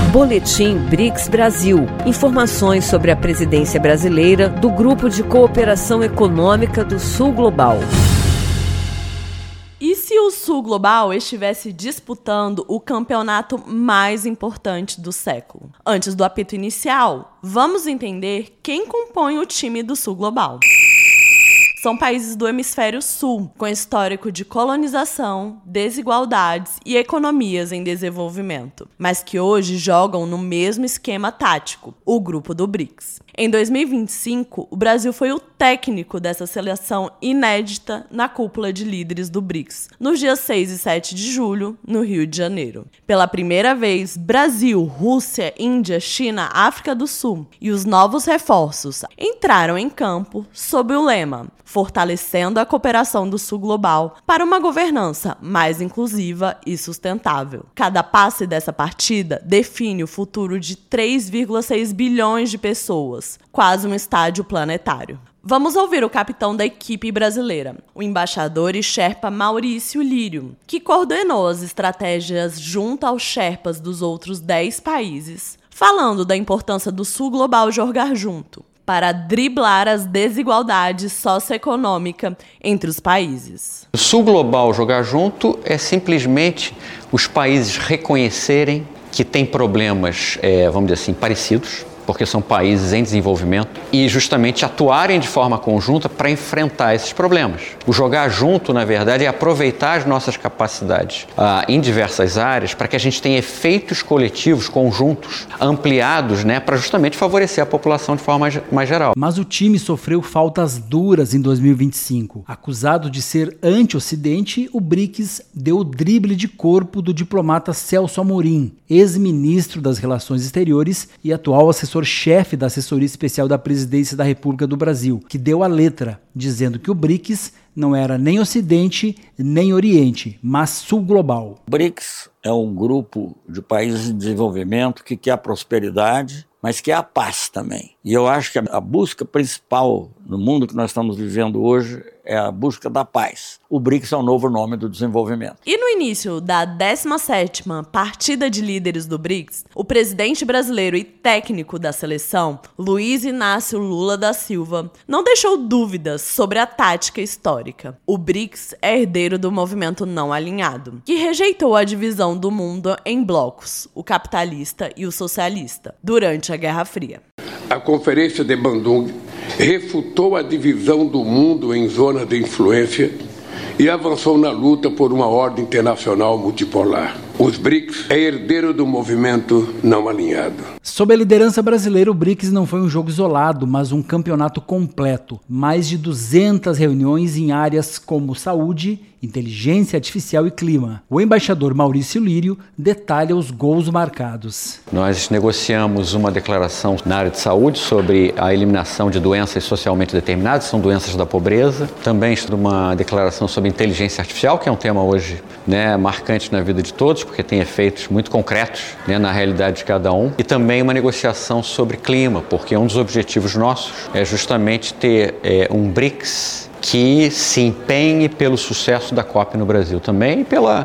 Boletim BRICS Brasil. Informações sobre a presidência brasileira do Grupo de Cooperação Econômica do Sul Global. E se o Sul Global estivesse disputando o campeonato mais importante do século? Antes do apito inicial, vamos entender quem compõe o time do Sul Global. São países do hemisfério sul, com histórico de colonização, desigualdades e economias em desenvolvimento, mas que hoje jogam no mesmo esquema tático, o grupo do BRICS. Em 2025, o Brasil foi o técnico dessa seleção inédita na cúpula de líderes do BRICS, nos dias 6 e 7 de julho, no Rio de Janeiro. Pela primeira vez, Brasil, Rússia, Índia, China, África do Sul e os novos reforços entraram em campo sob o lema fortalecendo a cooperação do Sul Global para uma governança mais inclusiva e sustentável. Cada passe dessa partida define o futuro de 3,6 bilhões de pessoas, quase um estádio planetário. Vamos ouvir o capitão da equipe brasileira, o embaixador e Sherpa Maurício Lírio, que coordenou as estratégias junto aos Sherpas dos outros 10 países, falando da importância do Sul Global jogar junto, para driblar as desigualdades socioeconômicas entre os países. O Sul Global jogar junto é simplesmente os países reconhecerem que têm problemas, vamos dizer assim, parecidos, porque são países em desenvolvimento, e justamente atuarem de forma conjunta para enfrentar esses problemas. O jogar junto, na verdade, é aproveitar as nossas capacidades em diversas áreas para que a gente tenha efeitos coletivos, conjuntos, ampliados, para justamente favorecer a população de forma mais geral. Mas o time sofreu faltas duras em 2025. Acusado de ser anti-Ocidente, o BRICS deu o drible de corpo do diplomata Celso Amorim, ex-ministro das Relações Exteriores e atual assessor-chefe da Assessoria Especial da Presidência da República do Brasil, que deu a letra, dizendo que o BRICS não era nem Ocidente nem Oriente, mas Sul Global. O BRICS é um grupo de países em desenvolvimento que quer a prosperidade, mas quer a paz também. E eu acho que a busca principal no mundo que nós estamos vivendo hoje é a busca da paz. O BRICS é o novo nome do desenvolvimento. E no início da 17ª partida de líderes do BRICS, o presidente brasileiro e técnico da seleção, Luiz Inácio Lula da Silva, não deixou dúvidas sobre a tática histórica. O BRICS é herdeiro do movimento não alinhado, que rejeitou a divisão do mundo em blocos, o capitalista e o socialista, durante a Guerra Fria. A Conferência de Bandung refutou a divisão do mundo em zonas de influência e avançou na luta por uma ordem internacional multipolar. Os BRICS é herdeiro do movimento não alinhado. Sob a liderança brasileira, o BRICS não foi um jogo isolado, mas um campeonato completo. Mais de 200 reuniões em áreas como saúde, inteligência artificial e clima. O embaixador Maurício Lírio detalha os gols marcados. Nós negociamos uma declaração na área de saúde sobre a eliminação de doenças socialmente determinadas, são doenças da pobreza. Também uma declaração sobre inteligência artificial, que é um tema hoje marcante na vida de todos, porque tem efeitos muito concretos na realidade de cada um. E também uma negociação sobre clima, porque um dos objetivos nossos é justamente ter um BRICS que se empenhe pelo sucesso da COP no Brasil também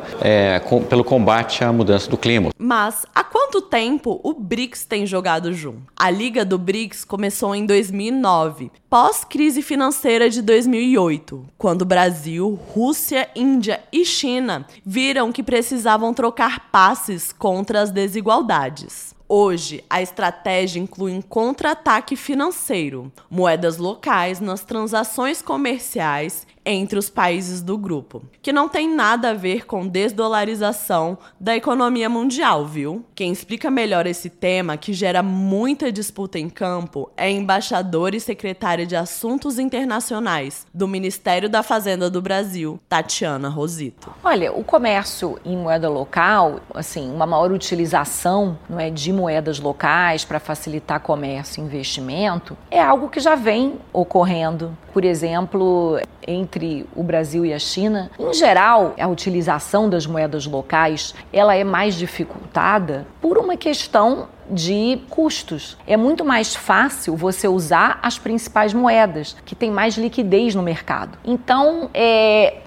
e pelo combate à mudança do clima. Mas há quanto tempo o BRICS tem jogado junto? A Liga do BRICS começou em 2009, pós-crise financeira de 2008, quando Brasil, Rússia, Índia e China viram que precisavam trocar passes contra as desigualdades. Hoje, a estratégia inclui um contra-ataque financeiro, moedas locais nas transações comerciais entre os países do grupo, que não tem nada a ver com desdolarização da economia mundial, viu? Quem explica melhor esse tema, que gera muita disputa em campo, é a embaixadora e secretária de Assuntos Internacionais do Ministério da Fazenda do Brasil, Tatiana Rosito. Olha, o comércio em moeda local, uma maior utilização de moedas locais para facilitar comércio e investimento, é algo que já vem ocorrendo. Por exemplo, entre o Brasil e a China. Em geral, a utilização das moedas locais ela é mais dificultada por uma questão de custos. É muito mais fácil você usar as principais moedas, que tem mais liquidez no mercado. Então,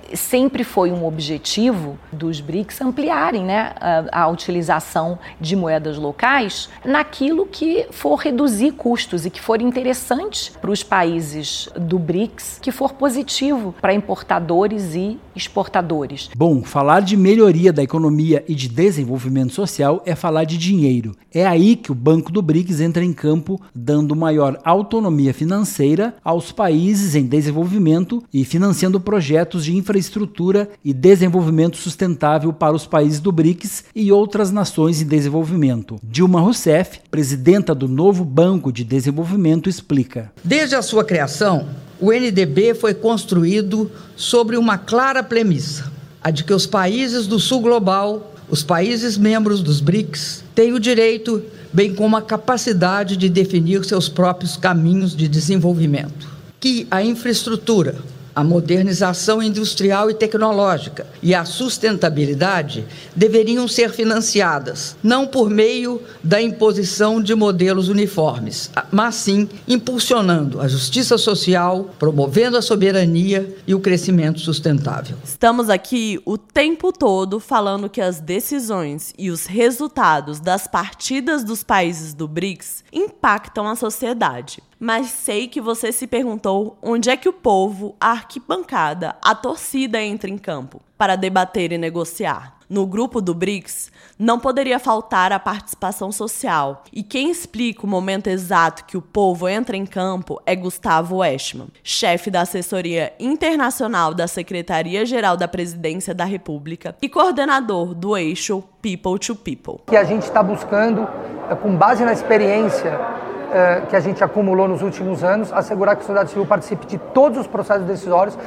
sempre foi um objetivo dos BRICS ampliarem, né, a utilização de moedas locais naquilo que for reduzir custos e que for interessante para os países do BRICS, que for positivo para importadores e exportadores. Bom, falar de melhoria da economia e de desenvolvimento social é falar de dinheiro. É aí que o Banco do BRICS entra em campo, dando maior autonomia financeira aos países em desenvolvimento e financiando projetos de infraestrutura e desenvolvimento sustentável para os países do BRICS e outras nações em desenvolvimento. Dilma Rousseff, presidenta do novo Banco de Desenvolvimento, explica. Desde a sua criação, o NDB foi construído sobre uma clara premissa, a de que os países do Sul Global, os países membros dos BRICS, têm o direito, bem como a capacidade de definir seus próprios caminhos de desenvolvimento. Que a infraestrutura, a modernização industrial e tecnológica e a sustentabilidade deveriam ser financiadas, não por meio da imposição de modelos uniformes, mas sim impulsionando a justiça social, promovendo a soberania e o crescimento sustentável. Estamos aqui o tempo todo falando que as decisões e os resultados das partidas dos países do BRICS impactam a sociedade. Mas sei que você se perguntou onde é que o povo, a arquibancada, a torcida entra em campo para debater e negociar. No grupo do BRICS, não poderia faltar a participação social. E quem explica o momento exato que o povo entra em campo é Gustavo Eschmann, chefe da assessoria internacional da Secretaria-Geral da Presidência da República e coordenador do eixo People to People. Que a gente está buscando, com base na experiência que a gente acumulou nos últimos anos, assegurar que a sociedade civil participe de todos os processos decisórios.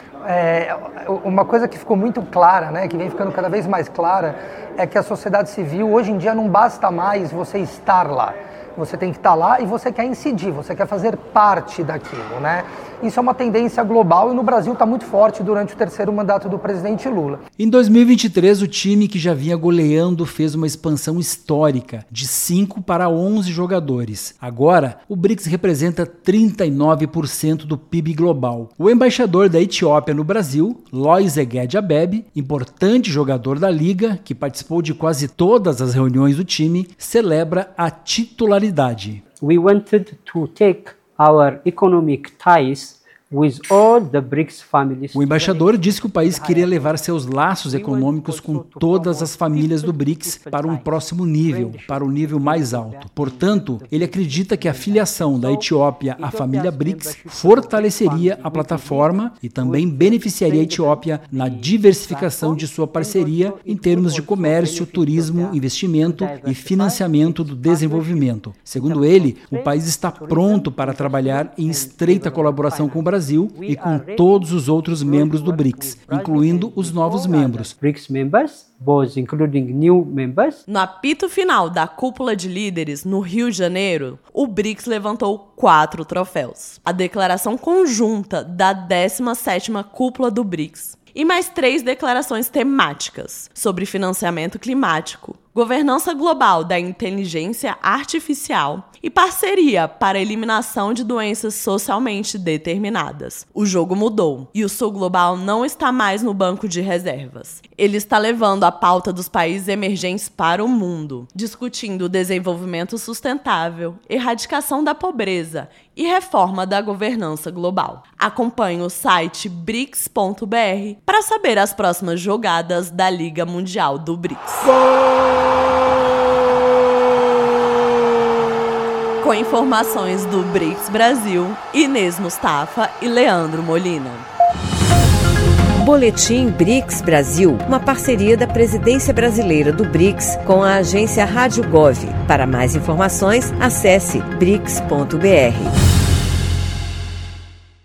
Uma coisa que ficou muito clara, né, que vem ficando cada vez mais clara, é que a sociedade civil, hoje em dia, não basta mais você estar lá. Você tem que estar lá e você quer incidir, você quer fazer parte daquilo, né? Isso é uma tendência global e no Brasil está muito forte durante o terceiro mandato do presidente Lula. Em 2023, o time que já vinha goleando fez uma expansão histórica, de 5 para 11 jogadores. Agora, o BRICS representa 39% do PIB global. O embaixador da Etiópia no Brasil, Lois Eged Abebe, importante jogador da Liga, que participou de quase todas as reuniões do time, celebra a titularidade. We wanted to take our economic ties with all the BRICS families. O embaixador disse que o país queria levar seus laços econômicos com todas as famílias do BRICS para um próximo nível, para um nível mais alto. Portanto, ele acredita que a filiação da Etiópia à família BRICS fortaleceria a plataforma e também beneficiaria a Etiópia na diversificação de sua parceria em termos de comércio, turismo, investimento e financiamento do desenvolvimento. Segundo ele, o país está pronto para trabalhar em estreita colaboração com o Brasil e com todos os outros membros do BRICS, incluindo os novos membros. No apito final da cúpula de líderes, no Rio de Janeiro, o BRICS levantou 4 troféus. A declaração conjunta da 17ª cúpula do BRICS e mais 3 declarações temáticas sobre financiamento climático, governança global da inteligência artificial e parceria para a eliminação de doenças socialmente determinadas. O jogo mudou e o Sul Global não está mais no banco de reservas. Ele está levando a pauta dos países emergentes para o mundo, discutindo o desenvolvimento sustentável, erradicação da pobreza e reforma da governança global. Acompanhe o site brics.br para saber as próximas jogadas da Liga Mundial do BRICS. Com informações do BRICS Brasil, Inês Mustafa e Leandro Molina. Boletim BRICS Brasil, uma parceria da Presidência Brasileira do BRICS com a agência Rádio Gov. Para mais informações, acesse brics.br.